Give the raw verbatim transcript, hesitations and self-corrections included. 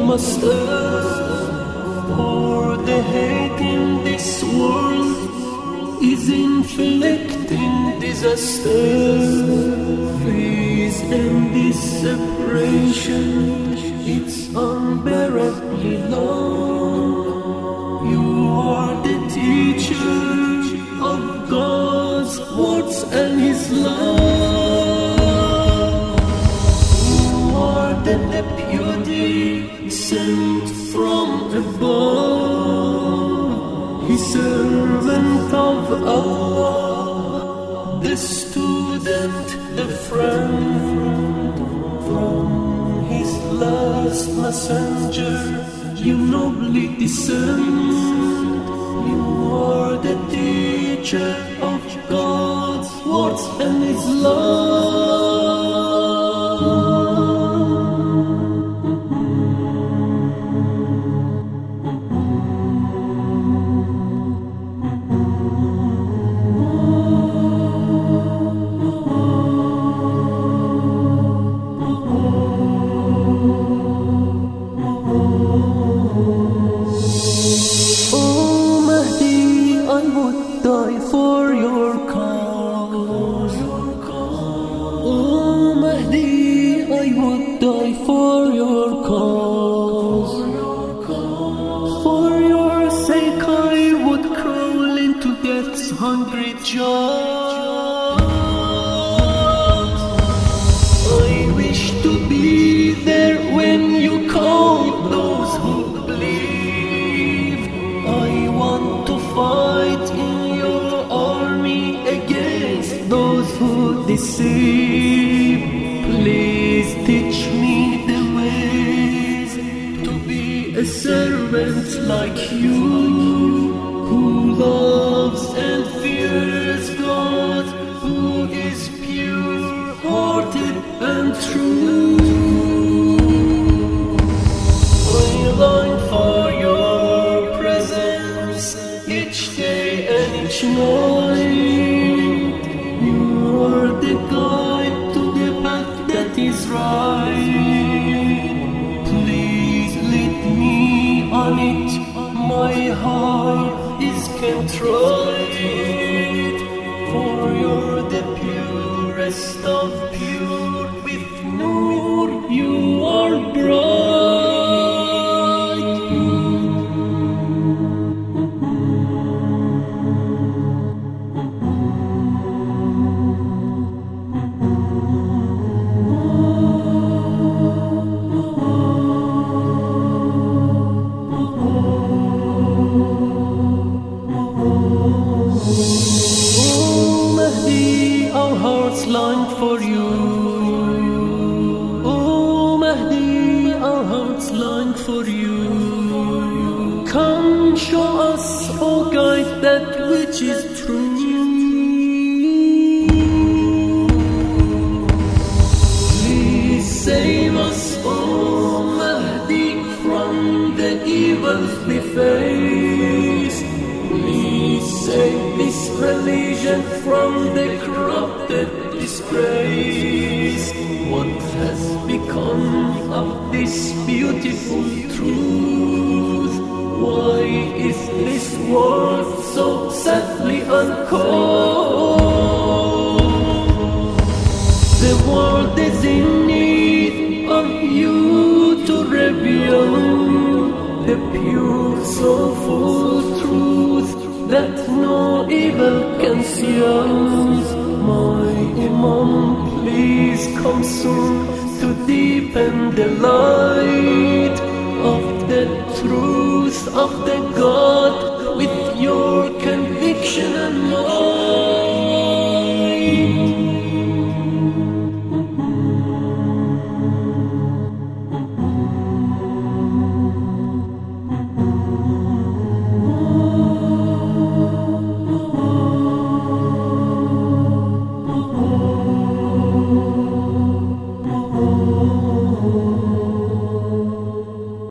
must earn, for the hate in this world is inflicting disaster. Fears and this separation, it's unbearably long. You are the teacher of God's words and His love. You are the deputy sent from above, His servant of Allah, the student, the friend. From His last messenger, you nobly descend. You are the teacher of God's words and His love. Die for your cause. Oh Mahdi, I would die for your cause. For your sake I would crawl into death's hungry jaws. I wish to be there when you call those who believe. I want to fight in those who deceive. Please teach me the ways to be a servant like you, who loves and fears God, who is pure-hearted and true. I long for your presence each day and each night. You are the guide to the path that is right. Please lead me on it, my heart is contrite. For you're the purest of pure, with Noor you are bright. Our hearts long for you. Oh Mahdi, our hearts long for you. Come show us, oh guide, that which is true. Please save us, oh Mahdi, from the evils we face. Please save this religion from the corrupted disgrace. What has become of this beautiful truth? Why is this world so sadly uncold? The world is in need of you to reveal the pure soulful truth that no evil can see. My Imam, please come soon to deepen the light of the truth of the God